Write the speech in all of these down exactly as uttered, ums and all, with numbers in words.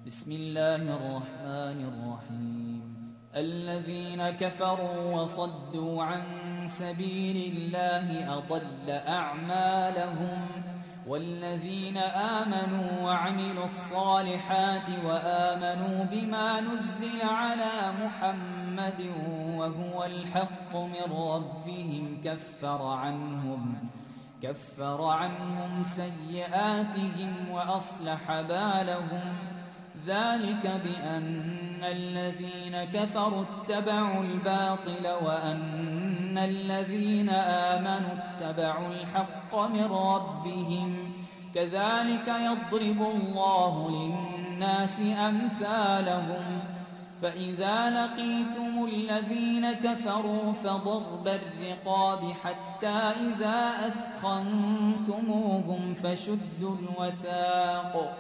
بسم الله الرحمن الرحيم. الذين كفروا وصدوا عن سبيل الله أضل أعمالهم، والذين آمنوا وعملوا الصالحات وآمنوا بما نزل على محمد وهو الحق من ربهم كفر عنهم كفر عنهم سيئاتهم وأصلح بالهم. ذلك بأن الذين كفروا اتبعوا الباطل وأن الذين آمنوا اتبعوا الحق من ربهم. كذلك يضرب الله للناس أمثالهم. فإذا لقيتم الذين كفروا فضرب الرقاب حتى إذا أثخنتموهم فشدوا الوثاق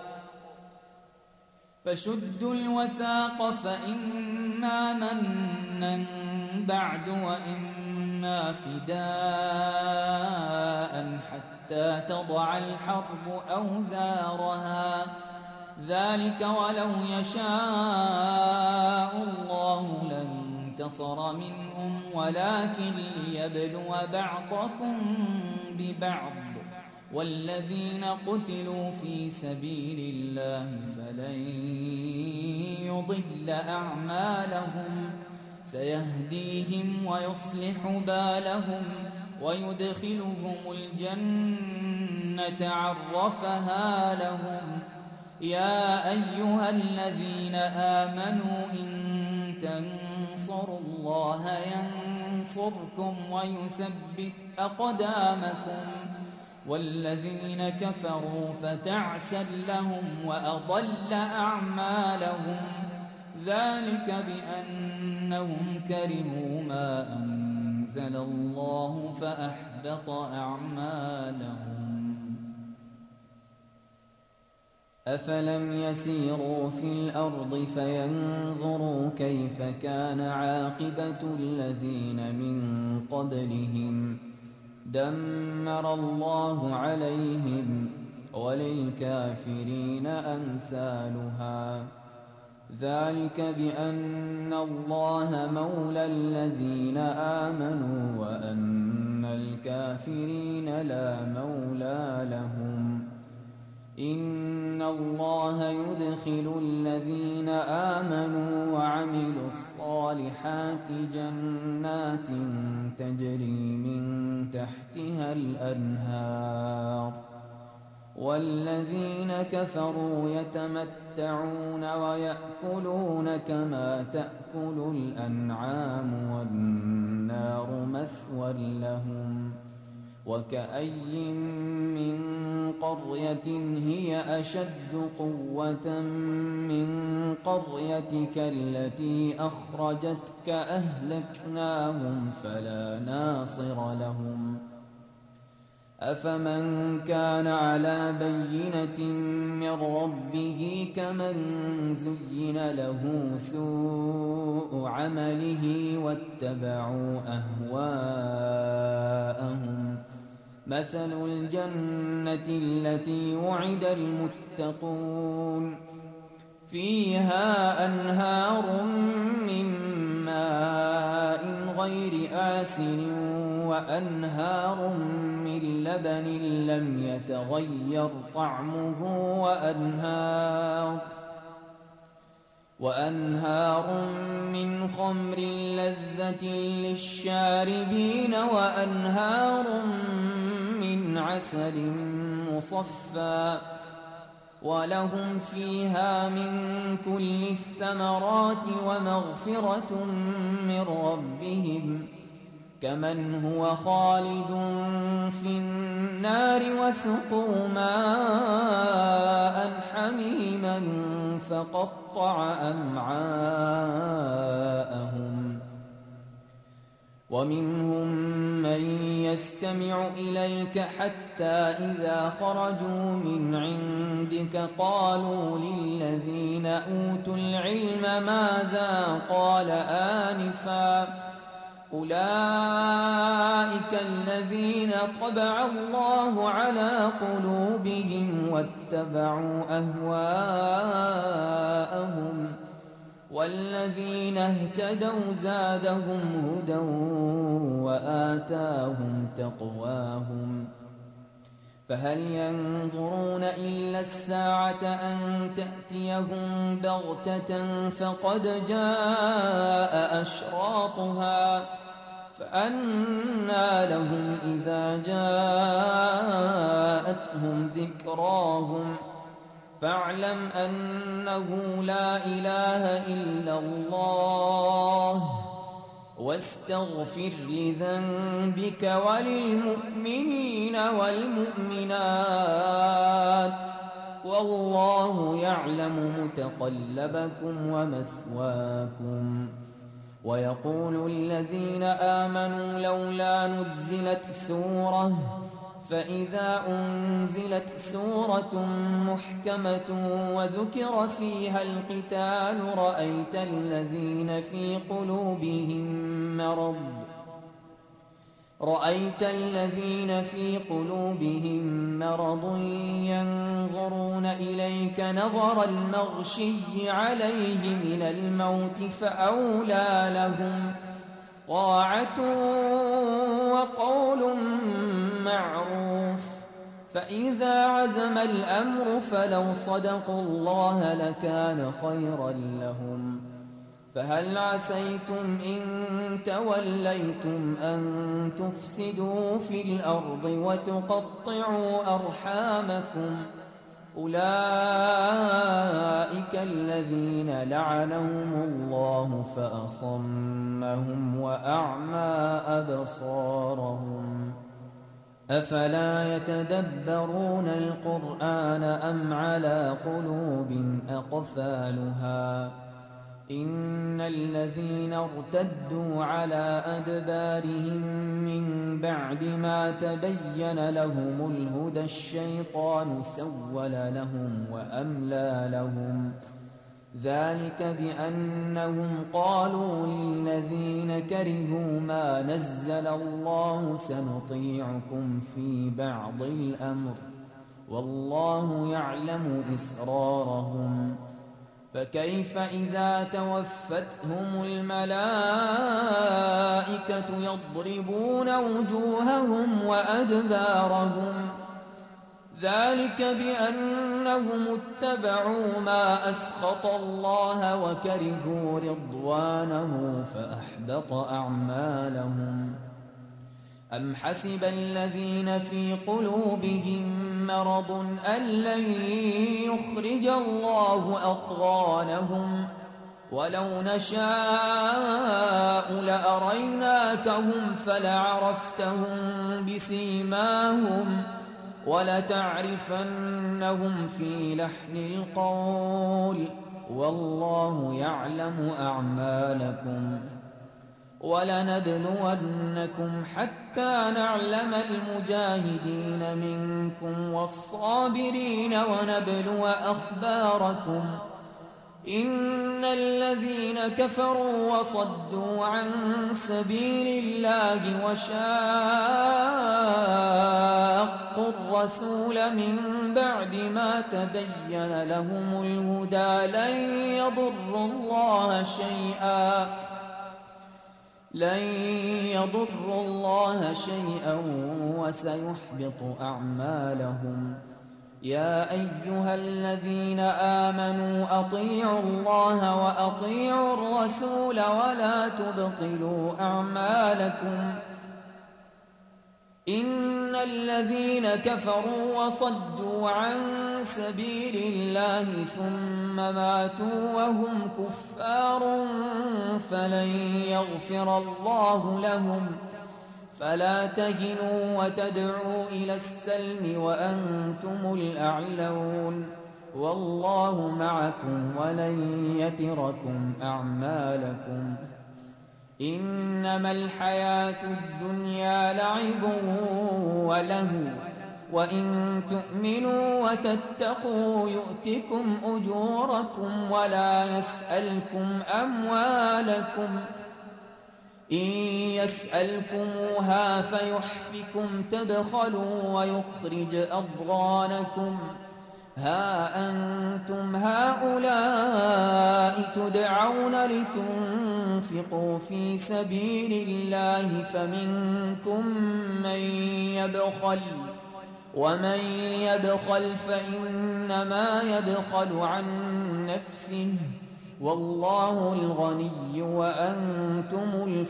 فشدوا الوثاق فإما منا بعد وإما فداء حتى تضع الحرب أوزارها. ذلك ولو يشاء الله لانتصر منهم ولكن ليبلو بعضكم ببعض. والذين قتلوا في سبيل الله فلن يضل أعمالهم. سيهديهم ويصلح بالهم ويدخلهم الجنة عرفها لهم. يا أيها الذين آمنوا إن تنصروا الله ينصركم ويثبت أقدامكم. والذين كفروا فتعسا لهم وأضل أعمالهم. ذلك بأنهم كرهوا ما أنزل الله فأحبط أعمالهم. أفلم يسيروا في الأرض فينظروا كيف كان عاقبة الذين من قبلهم دمر الله عليهم وللكافرين أمثالها. ذلك بأن الله مولى الذين آمنوا وأن الكافرين لا مولى لهم. إن الله يدخل الذين آمنوا وعملوا الصالحات جنات تجري من تحتها الأنهار. والذين كفروا يتمتعون ويأكلون كما تأكل الأنعام والنار مثوى لهم. وكأي من قرية هي أشد قوة من قريتك التي أخرجتك أهلكناهم فلا ناصر لهم. أفمن كان على بينة من ربه كمن زين له سوء عمله واتبعوا أهواءهم. مثل الجنة التي وعد المتقون فيها أنهار من ماء غير آسن وأنهار من لبن لم يتغير طعمه وأنهار وأنهار من خمر لذة للشاربين وأنهار من عسل مصفى ولهم فيها من كل الثمرات ومغفرة من ربهم كمن هو خالد في النار وسقوا ماء حميما فقطع أمعاءهم. ومنهم من يستمع إليك حتى إذا خرجوا من عندك قالوا للذين أوتوا العلم ماذا قال آنفا أولئك الذين طبع الله على قلوبهم واتبعوا أهواءهم الذين اهتدوا زادهم هدى وآتاهم تقواهم فهل ينظرون إلا الساعة أن تأتيهم بغتة فقد جاء أشراطها فأنى لهم إذا جاءتهم ذكراهم فاعلم أنه لا إله إلا الله واستغفر لذنبك وللمؤمنين والمؤمنات والله يعلم متقلبكم ومثواكم. ويقول الذين آمنوا لولا نزلت سورة فإذا أنزلت سورة محكمة وذكر فيها القتال رأيت الذين في قلوبهم مرض رأيت الذين في قلوبهم مرض ينظرون إليك نظر المغشي عليه من الموت فأولى لهم طاعة وقول معروف فإذا عزم الأمر فلو صدقوا الله لكان خيرا لهم. فهل عسيتم إن توليتم أن تفسدوا في الأرض وتقطعوا أرحامكم أولئك الذين لعنهم الله فأصمهم وأعمى أبصارهم أفلا يتدبرون القرآن أم على قلوب أقفالها إن الذين ارتدوا على أدبارهم من بعد ما تبين لهم الهدى الشيطان سول لهم وأملى لهم ذلك بأنهم قالوا للذين كرهوا ما نزل الله سنطيعكم في بعض الأمر والله يعلم إسرارهم فكيف إذا توفتهم الملائكة يضربون وجوههم وأدبارهم ذلك بأنهم اتبعوا ما أسخط الله وكرهوا رضوانه فأحبط أعمالهم. أم حسب الذين في قلوبهم مرض أن لن يخرج الله أضغانهم ولو نشاء لأريناكهم فلعرفتهم بسيماهم ولتعرفنهم في لحن القول والله يعلم أعمالكم. ولنبلونكم حتى نعلم المجاهدين منكم والصابرين ونبلو أخباركم إن الذين كفروا وصدوا عن سبيل الله وشاقوا الرسول من بعد ما تبين لهم الهدى لن يضروا الله شيئا لن يضروا الله شيئا وسيحبط أعمالهم. يا أيها الذين آمنوا أطيعوا الله وأطيعوا الرسول ولا تبطلوا أعمالكم إن الذين كفروا وصدوا عن سبيل الله ثم ماتوا وهم كفار فلن يغفر الله لهم فلا تهنوا وتدعوا إلى السلم وأنتم الأعلون والله معكم ولن يتركم أعمالكم. إنما الحياة الدنيا لعب ولهو وإن تؤمنوا وتتقوا يؤتكم أجوركم ولا يسألكم أموالكم إن يسألكموها فيحفكم تبخلوا ويخرج أضغانكم ها أنتم هؤلاء تدعون لتنفقوا أنفقوا في سبيل الله فمنكم من يبخل ومن يبخل فإنما يبخل عن نفسه والله الغني وأنتم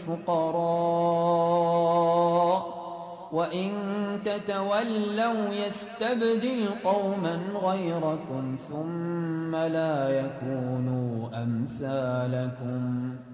الفقراء وإن تتولوا يستبدل قوما غيركم ثم لا يكونوا أمثالكم